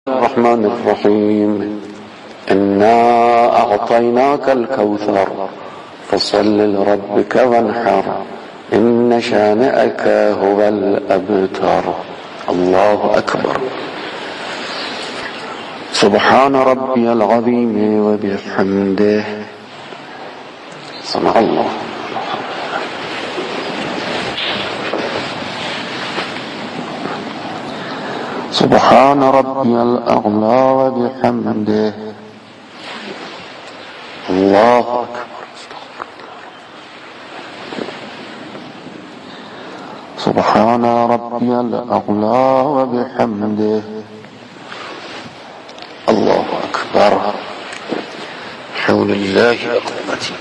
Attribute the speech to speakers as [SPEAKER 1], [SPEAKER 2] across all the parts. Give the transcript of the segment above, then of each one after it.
[SPEAKER 1] الرحمن الرحيم إنا أعطيناك الكوثر فصل لربك وانحر إن شانئك هو الأبتر. الله أكبر. سبحان ربي العظيم وبحمده. سمع الله. سبحان ربي الأعلى وبحمده. الله أكبر. سبحان ربي الأعلى وبحمده. الله أكبر. حول الله أقوتي.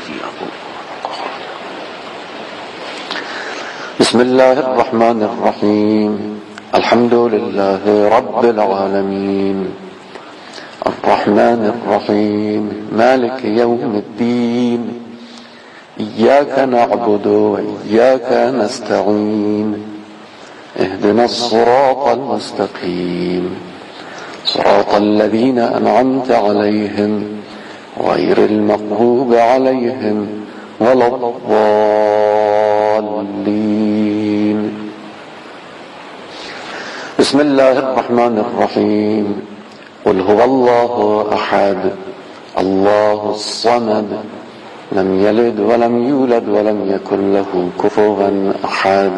[SPEAKER 1] بسم الله الرحمن الرحيم. الحمد لله رب العالمين الرحمن الرحيم مالك يوم الدين إياك نعبد وإياك نستعين اهدنا الصراط المستقيم صراط الذين أنعمت عليهم غير المغضوب عليهم ولا الضالين. بسم الله الرحمن الرحيم. قل هو الله أحد الله الصمد لم يلد ولم يولد ولم يكن له كفوا أحد.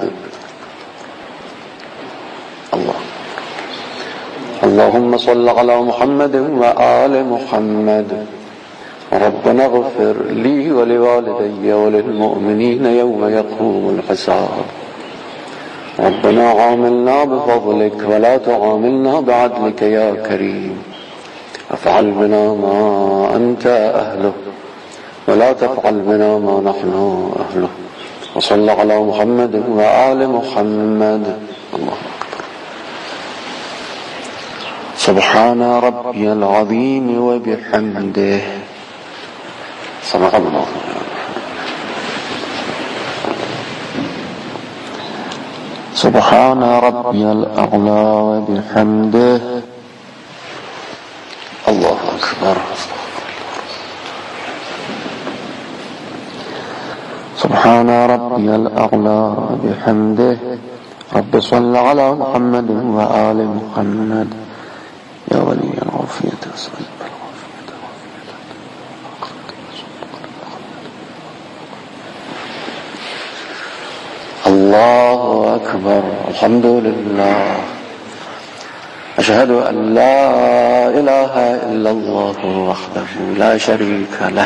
[SPEAKER 1] الله. اللهم صل على محمد وآل محمد. ربنا اغفر لي ولوالدي وللمؤمنين يوم يقوم الحساب. ربنا عاملنا بفضلك ولا تعاملنا بعدلك يا كريم. افعل بنا ما أنت أهله ولا تفعل بنا ما نحن أهله. وصل على محمد وآل محمد. الله أكبر. سبحان ربي العظيم وبحمده. سمع الله. سبحان ربي الأعلى وبحمده. الله أكبر. سبحان ربي الأعلى وبحمده. رب صل على محمد وآل محمد يا ولي العافية. الله أكبر. الحمد لله. أشهد أن لا إله إلا الله وحده لا شريك له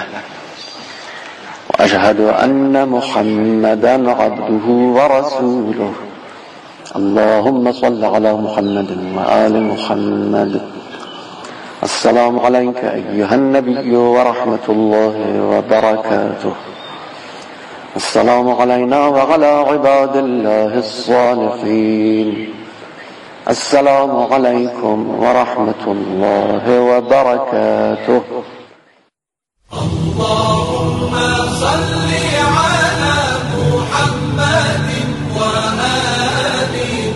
[SPEAKER 1] وأشهد أن محمدا عبده ورسوله. اللهم صل على محمد وآل محمد. السلام عليك أيها النبي ورحمة الله وبركاته. السلام علينا وعلى عباد الله الصالحين. السلام عليكم ورحمة الله وبركاته.
[SPEAKER 2] اللهم صل على محمد وآل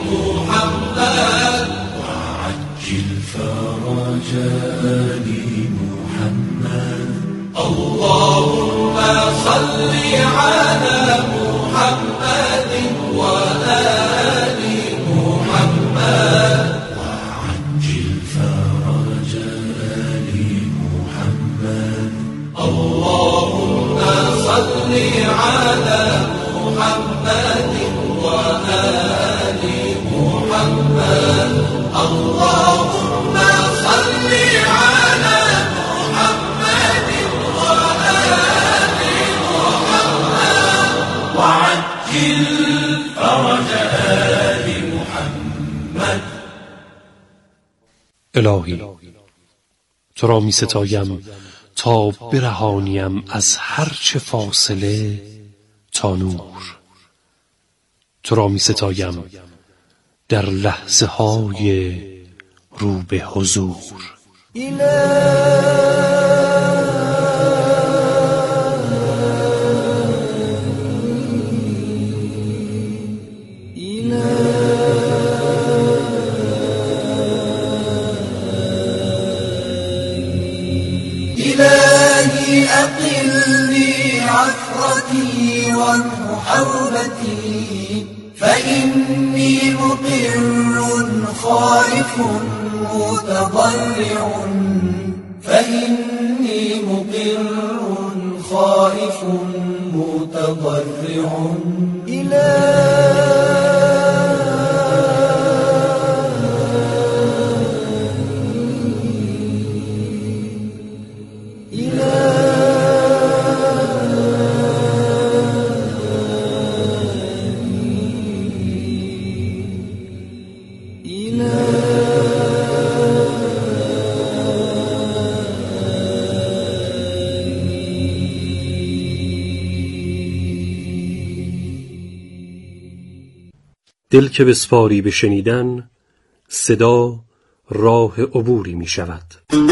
[SPEAKER 2] محمد وعجل فرج آل محمد. اللهم صل على محمد وآل محمد وعجل فرج آل محمد. اللهم صل على محمد وآل محمد. اللهم صل على محمد وآل محمد وعجل فرج آل محمد.
[SPEAKER 3] الهی تو را می ستایم تا برهانیم از هر چه فاصله تا نور. تو را می ستایم در لحظه های رو به حضور.
[SPEAKER 2] إلهي أقلني عثرتي ومحربتي فإني مقر خائف متضرع فإني مقر خائف متضرع
[SPEAKER 3] دل که بسپاری به شنیدن، صدا راه عبوری می شود.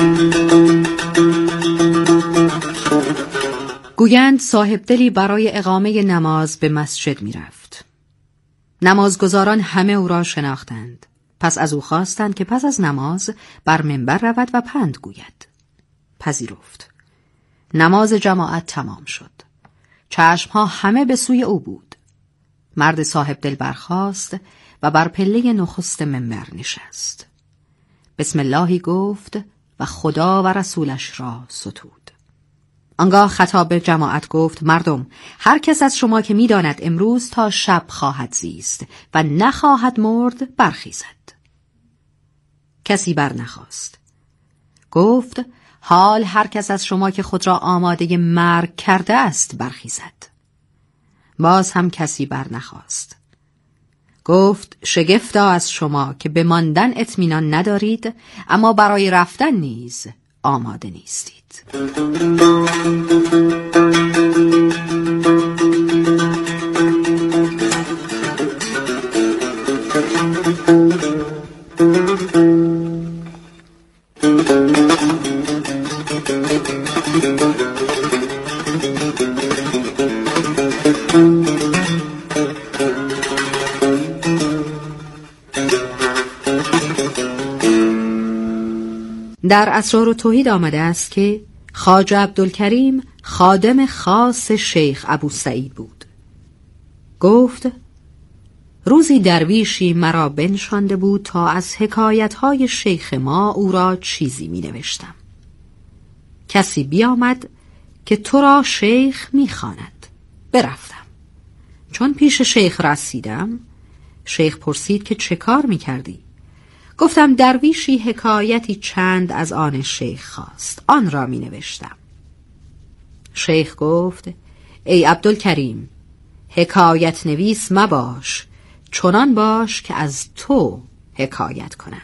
[SPEAKER 4] گویند صاحب دلی برای اقامه نماز به مسجد می رفت. نمازگزاران همه او را شناختند. پس از او خواستند که پس از نماز بر منبر رود و پند گوید. پذیرفت. نماز جماعت تمام شد. چشمها همه به سوی او بود. مرد صاحب دل برخاست و بر پله نخست منبر نشست. بسم اللهی گفت و خدا و رسولش را ستود. آنگاه خطاب به جماعت گفت: مردم، هر کس از شما که می‌داند امروز تا شب خواهد زیست و نخواهد مرد برخیزد. کسی بر نخواست. گفت: حال هر کس از شما که خود را آماده مرگ کرده است برخیزد. باز هم کسی بر نخواست. گفت: شگفتا از شما که به ماندن اطمینان ندارید اما برای رفتن نیز آماده نیستید. در اسرار توحید آمده است که خواجه عبدالکریم خادم خاص شیخ ابو سعید بود. گفت: روزی درویشی مرا بنشانده بود تا از حکایت‌های شیخ ما او را چیزی می نوشتم. کسی بیامد که تو را شیخ می خواند. برفتم. چون پیش شیخ رسیدم، شیخ پرسید که چه کار می کردی؟ گفتم درویشی حکایتی چند از آن شیخ خواست، آن را می نوشتم. شیخ گفت: ای عبدالکریم، حکایت نویس مباش، چنان باش که از تو حکایت کنند.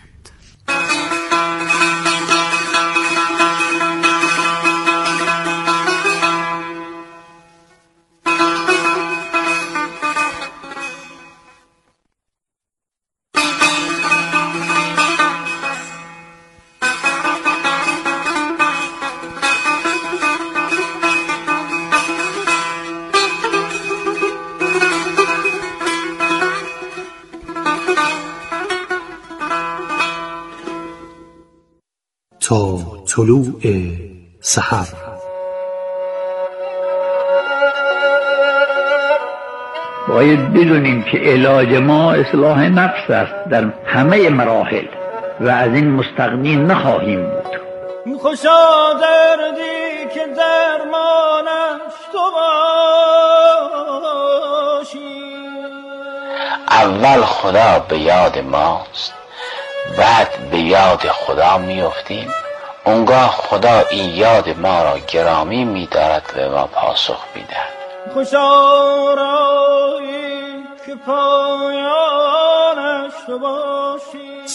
[SPEAKER 3] تا طلوع سحر.
[SPEAKER 5] باید بدونیم که علاج ما اصلاح نفس است در همه مراحل و از این مستغنی نخواهیم بود.
[SPEAKER 6] خوشا دردی که درمانش تو باشی.
[SPEAKER 7] اول خدا به یاد ماست، بعد به یاد خدا میافتیم. اونگاه خدا این یاد ما را گرامی می‌دارد و ما پاسخ می‌دهد.
[SPEAKER 6] خوشا رایی که پایانش تو باشی.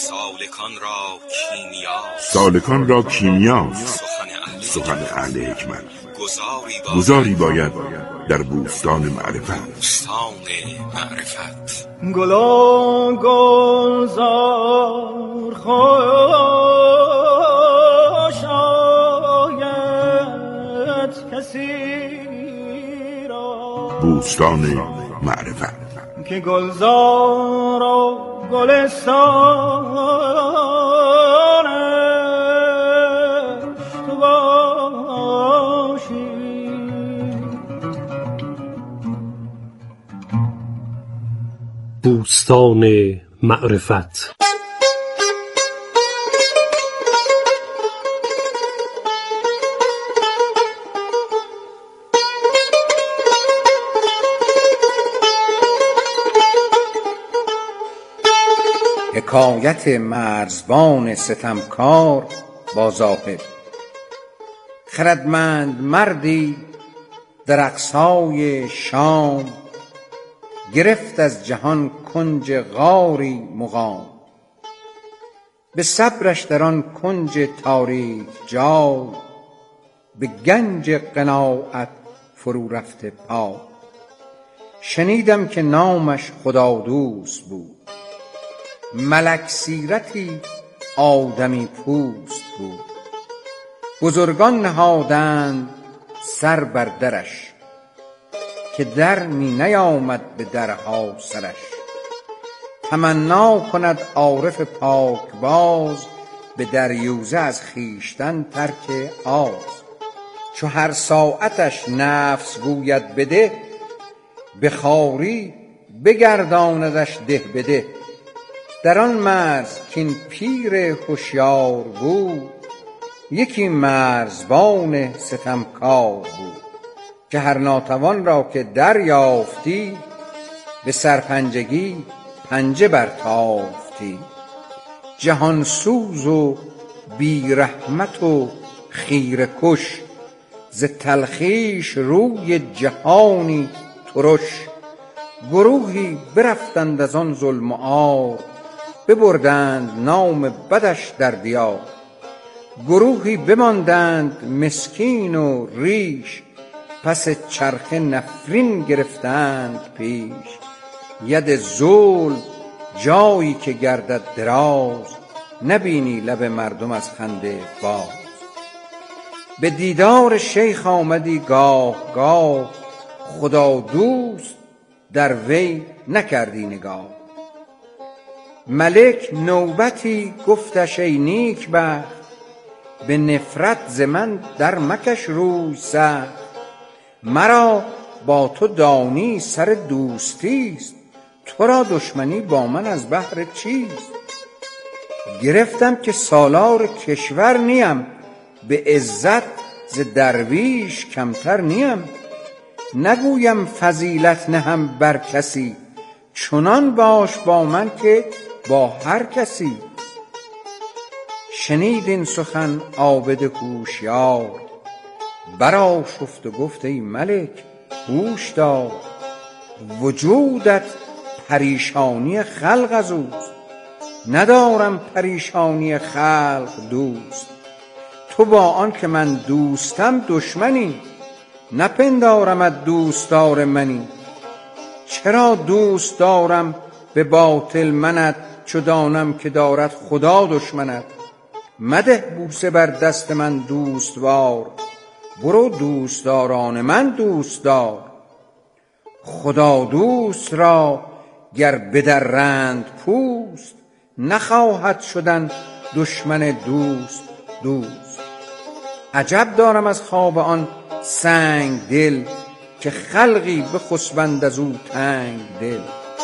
[SPEAKER 8] سالکان را کیمیاست سخن اهل حکمت. گذاری باید در بوستان معرفت.
[SPEAKER 6] گلا گلزار خوش آید کسی را.
[SPEAKER 8] بوستان معرفت
[SPEAKER 6] که گلزار و گلستانش تو
[SPEAKER 3] بوستان معرفت.
[SPEAKER 9] حکایت مرزبان ستمکار با زاهد. خردمند مردی در اقصای شام، گرفت از جهان کنج غاری مقام. به صبرش در آن کنج تاریک جای، به گنج قناعت فرو رفته پا. شنیدم که نامش خدادوست بود، ملک سیرتی آدمی پوست بود. بزرگان نهادند سر بر درش، که در می نیامد به درها سرش. تمنا کند عارف پاکباز، به دریوزه از خویشتن ترک آز. چو هر ساعتش نفس گوید بده، به خواری بگرداندش ده بده. در آن مرز کاین پیر هوشیار بود، یکی مرزبان ستمکار بود. که هر ناتوان را که دریافتی، به سرپنجگی پنجه برتافتی. جهانسوز و بی رحمت و خیره کش، ز تلخیش روی جهانی ترش. گروهی برفتند از آن ظلم و عار، ببردند نام بدش در دیار. گروهی بماندند مسکین و ریش، پس چرخه نفرین گرفتند پیش. ید ظلم جایی که گردد دراز، نبینی لب مردم از خنده باز. به دیدار شیخ آمدی گاه گاه، خدا دوست در وی نکردی نگاه. ملک نوبتی گفتش ای نیکبخت، به نفرت ز من در مکش روی سخت. مرا با تو دانی سر دوستیست، تو را دشمنی با من از بهر چیست؟ گرفتم که سالار کشور نیم، به عزت ز درویش کمتر نیم. نگویم فضیلت نهم بر کسی، چنان باش با من که با هر کسی. شنید این سخن عابد هوشیار، برآشفت و گفت ای ملک هوش دار. وجودت پریشانی خلق از اوست، ندارم پریشانی خلق دوست. تو با آن که من دوستم دشمنی، نپندارمت دوستدار منی. چرا دوست دارم به باطل منت، چو دانم که دارد خدا دشمنت. مده بوسه بر دست من دوستوار، برو دوستداران من دوست دار. خدا دوست را گر بدرند پوست، نخواهد شدن دشمن دوست دوست. عجب دارم از خواب آن سنگ دل، که خلقی بخسبند از او تنگ دل.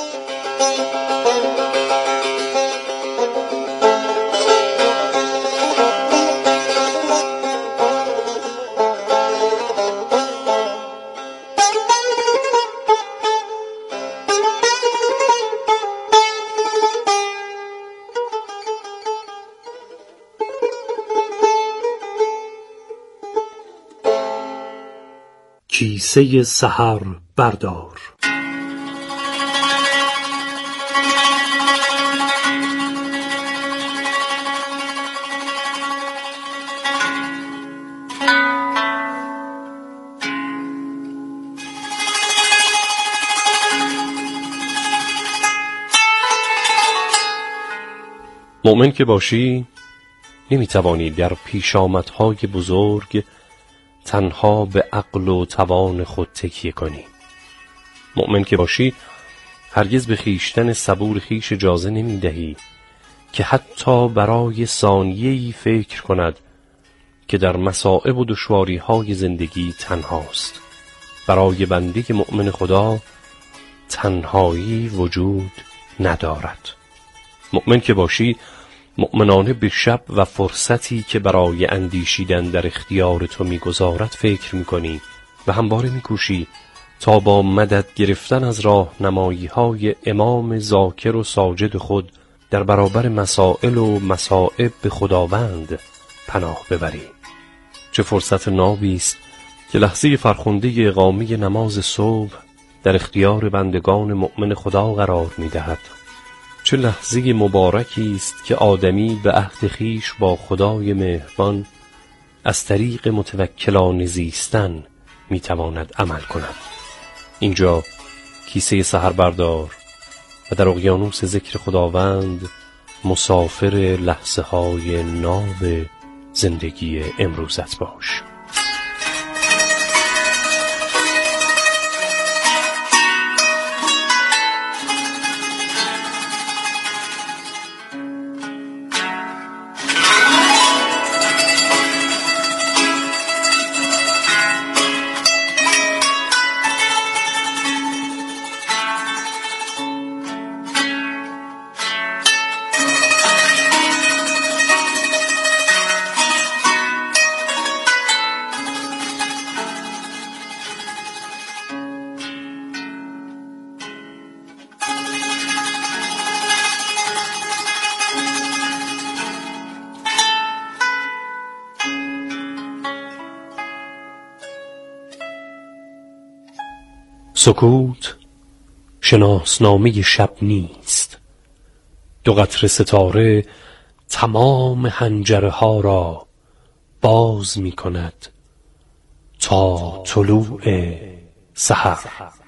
[SPEAKER 3] کیسه سحر بردار. مؤمن که باشی نمیتوانی در پیشامدهای بزرگ تنها به عقل و توان خود تکیه کنی. مؤمن که باشی هرگز به خیشتن صبور خیش اجازه نمی دهی که حتی برای ثانیه‌ای فکر کند که در مصائب و دشواری‌های زندگی تنهاست. برای بنده مؤمن خدا تنهایی وجود ندارد. مؤمن که باشی مؤمنانه به شب و فرصتی که برای اندیشیدن در اختیار تو میگذارد فکر میکنی و همواره میکوشی تا با مدد گرفتن از راهنمایی های امام ذاکر و ساجد خود در برابر مسائل و مصائب به خداوند پناه ببری. چه فرصت نابی است که لحظه فرخنده اقامه نماز صبح در اختیار بندگان مؤمن خدا قرار می‌دهد. چه لحظه مبارکی است که آدمی به عهد خویش با خدای مهربان از طریق متوکلانه زیستن می‌تواند عمل کند. اینجا کیسه سحر بردار و در اقیانوس ذکر خداوند مسافر لحظه های ناب زندگی امروزت باش. سکوت شناسنامه شب نیست. دو قطره ستاره تمام حنجره ها را باز می کند تا طلوع سحر.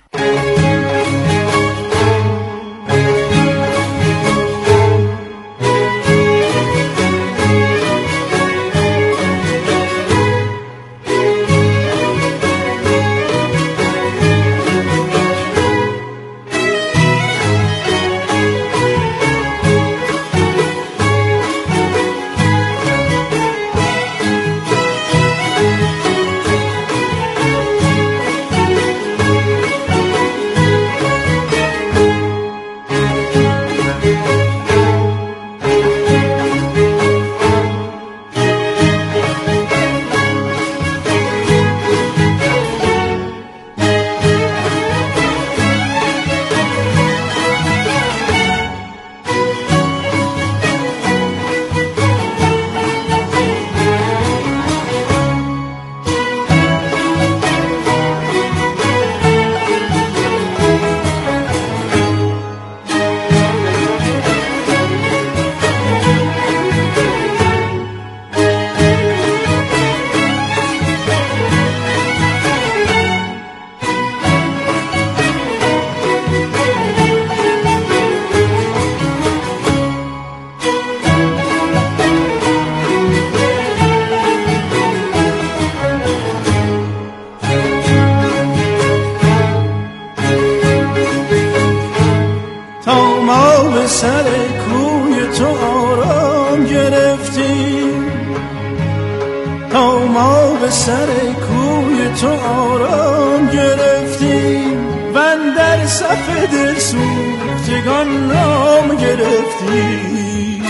[SPEAKER 6] سر کوی تو آرام گرفتیم، تا ما به سر کوی تو آرام گرفتیم و اندر صف دل سوختگان نام گرفتیم.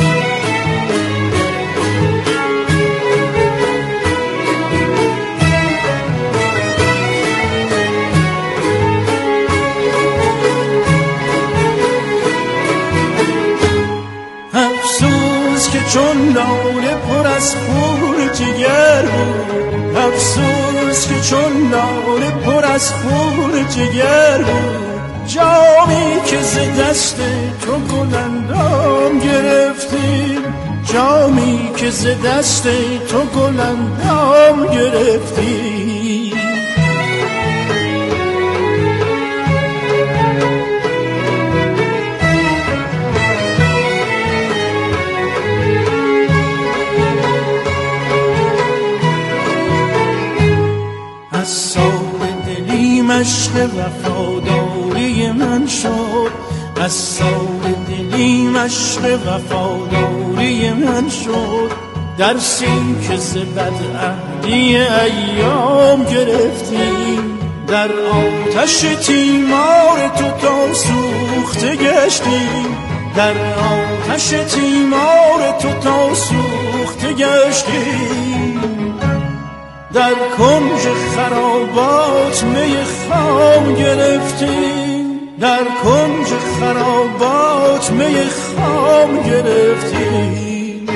[SPEAKER 6] چون لاله پر از خون جگر بود، افسوس که چون لاله پر از خون جگر بود، جامی که ز دست تو گلندام گرفتیم، جامی که ز دست تو گلندام گرفتیم. مشق وفاداری من شد، از سال دلی مشق وفاداری من شد، درسی که ز بدعهدی ایام گرفتیم، در آتش تیمار تو تا سوخته گشتیم، در آتش تیمار تو تا سوخته گشتیم. در کنج خرابات می خام گرفتیم، در کنج خرابات می خام گرفتیم.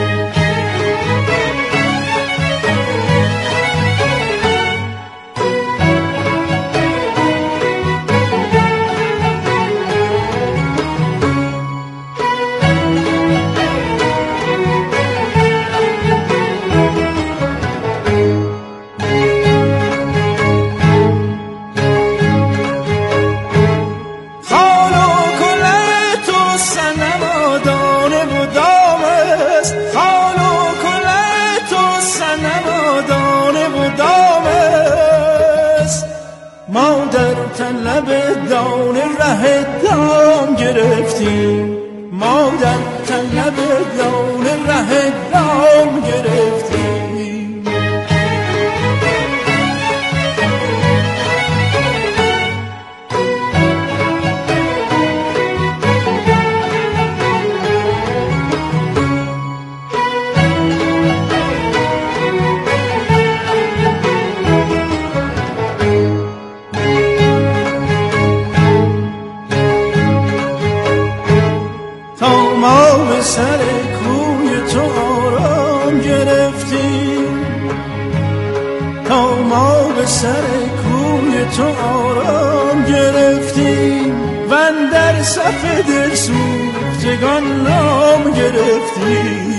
[SPEAKER 6] ما در طلب دانه ره دام گرفتیم، ما در طلب دانه ره دام گرفتیم. سر کوی تو آرام گرفتیم، تا ما به سر کوی تو آرام گرفتیم و اندر صف دل سوختگان نام گرفتیم.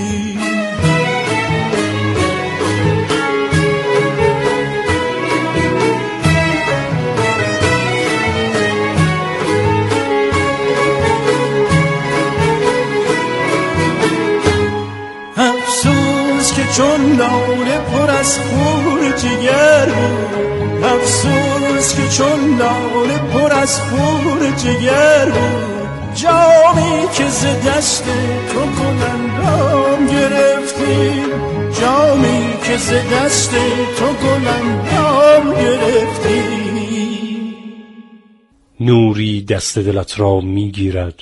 [SPEAKER 6] چون لاله پر از خون جگر بود، افسوس که چون لاله پر از خون جگر بود. جامی که ز دست تو گلندام گرفتیم، جامی که ز دست تو گلندام گرفتیم.
[SPEAKER 3] نوری دست دلت را میگیرد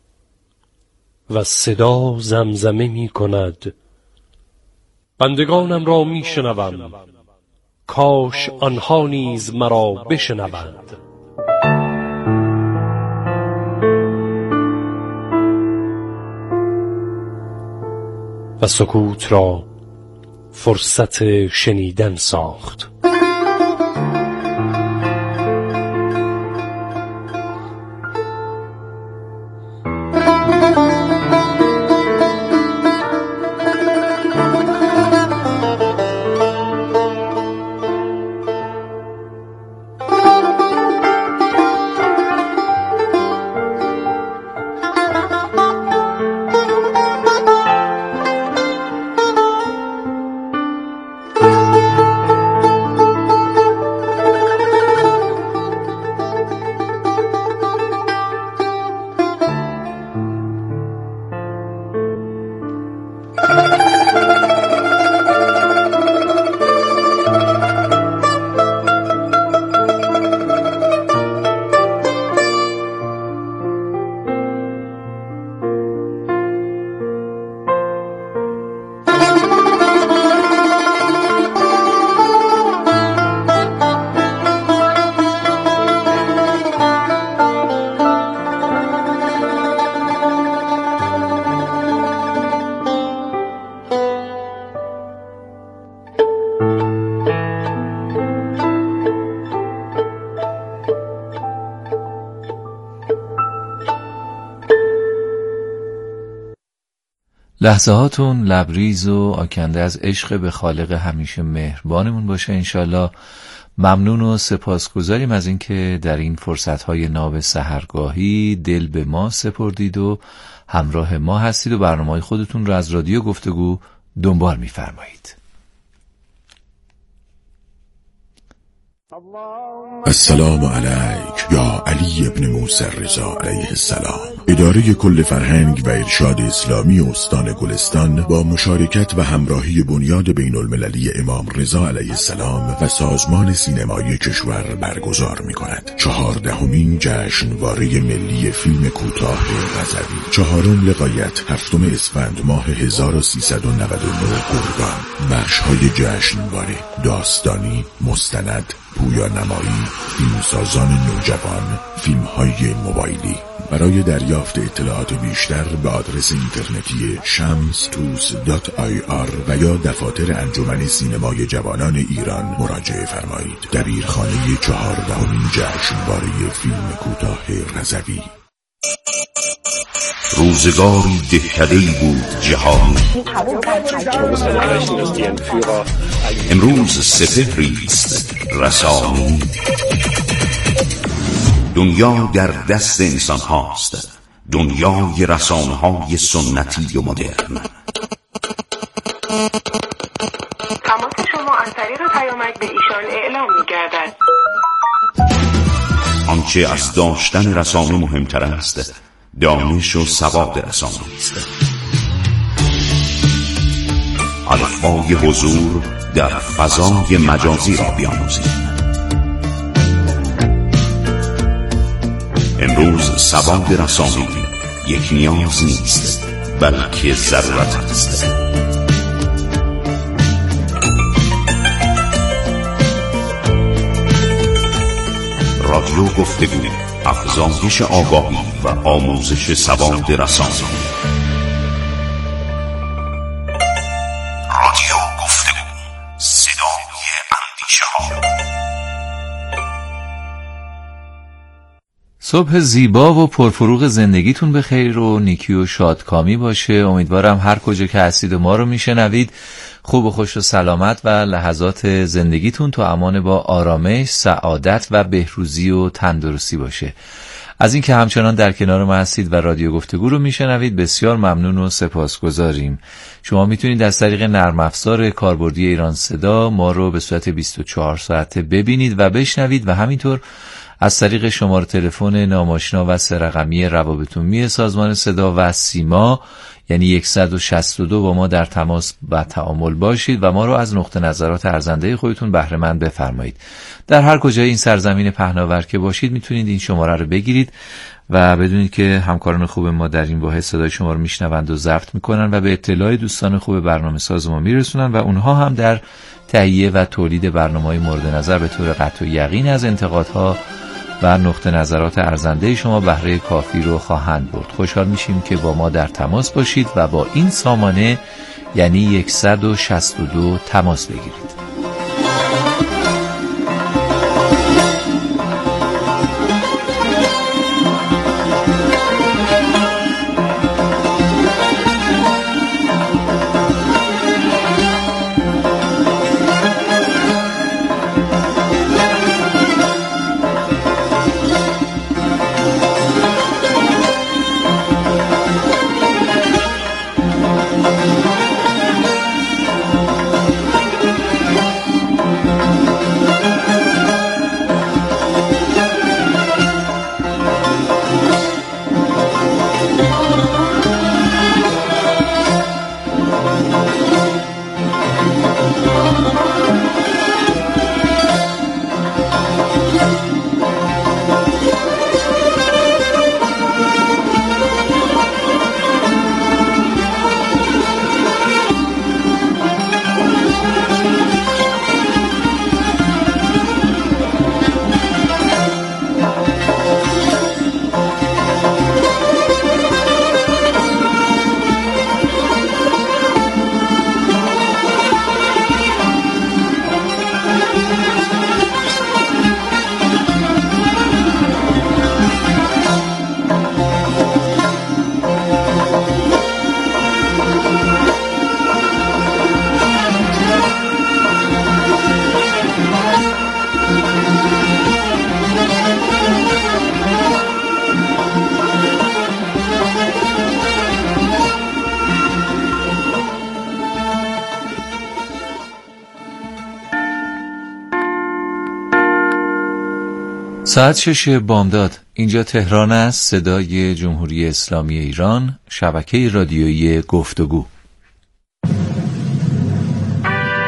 [SPEAKER 3] و صدا زمزمه میکند. بندگانم را میشنوم، کاش آنها نیز مرا بشنوند. و سکوت را فرصت شنیدن ساخت.
[SPEAKER 10] لحظهاتون لبریز و آکنده از عشق به خالق همیشه مهربانمون باشه انشالله. ممنون و سپاسگزاریم از اینکه در این فرصتهای ناب سحرگاهی دل به ما سپردید و همراه ما هستید و برنامه‌های خودتون رو از رادیو گفتگو دنبال می‌فرمایید.
[SPEAKER 8] السلام علیک یا علی ابن موسی رضا علیه السلام. اداره کل فرهنگ و ارشاد اسلامی استان گلستان با مشارکت و همراهی بنیاد بین المللی امام رضا علیه السلام و سازمان سینمای کشور برگزار می کند 14مین جشنواره ملی فیلم کوتاه رضوی. 4 لقایت 7 اسفند ماه 1399 گرگان. بخش‌های جشنواره: داستانی، مستند، پویانمایی، فیلمسازان نوجوان، فیلم‌های موبایلی. برای دریافت اطلاعات بیشتر به آدرس اینترنتی shamstoos.ir و یا دفاتر انجمن سینمای جوانان ایران مراجعه فرمایید. دبیرخانه 14مین جشنواره فیلم کوتاه رضوی.
[SPEAKER 11] روزگاری دهکده‌ای بود جهان، امروز سپهری است رسانی. دنیا در دست انسان هاست، دنیای رسانه های سنتی و مدرن.
[SPEAKER 12] تماس شما از طریق پیامک به ایشان اعلام می‌گردد.
[SPEAKER 11] آنچه از داشتن رسانه مهمتر است، دانش و سواد رسانه است. الفبای حضور در فضای مجازی را بیاموزید. امروز سواد رسانه یک نیاز نیست، بلکه ضرورت است. رادیو گفتگو، افزایش آگاهی و آموزش سواد رسانه. رادیو گفتگو، صدای اندیشه ها.
[SPEAKER 10] صبح زیبا و پرفروغ زندگیتون بخیر و نیکی و شادکامی باشه. امیدوارم هر کجا که هستید و ما رو میشنوید خوب و خوش و سلامت و لحظات زندگیتون تو امان با آرامش، سعادت و بهروزی و تندرستی باشه. از اینکه همچنان در کنار ما هستید و رادیو گفتگو رو میشنوید بسیار ممنون و سپاسگزاریم. شما میتونید از طریق نرم افزار کاربردی ایران صدا ما رو به صورت 24 ساعته ببینید و بشنوید و همینطور از طریق شماره تلفن ناماشنا و 3 رقمی روابط عمومی سازمان صدا و سیما یعنی 162 با ما در تماس و تعامل باشید و ما رو از نقطه نظرات ارزنده خودتون بهره مند بفرمایید. در هر کجای این سرزمین پهناور که باشید میتونید این شماره رو بگیرید و بدونید که همکاران خوب ما در این واحد صدای شما رو میشنوند و ضبط میکنن و به اطلاع دوستان خوب برنامه ساز ما میرسونن و اونها هم در تهیه و تولید برنامه‌های مورد نظر به طور قطع و یقین از انتقادها و نقطه نظرات ارزنده شما بهره کافی رو خواهند برد. خوشحال میشیم که با ما در تماس باشید و با این سامانه یعنی 162 تماس بگیرید. ساعت 6 بامداد. اینجا تهران است، صدای جمهوری اسلامی ایران، شبکه رادیویی گفتگو.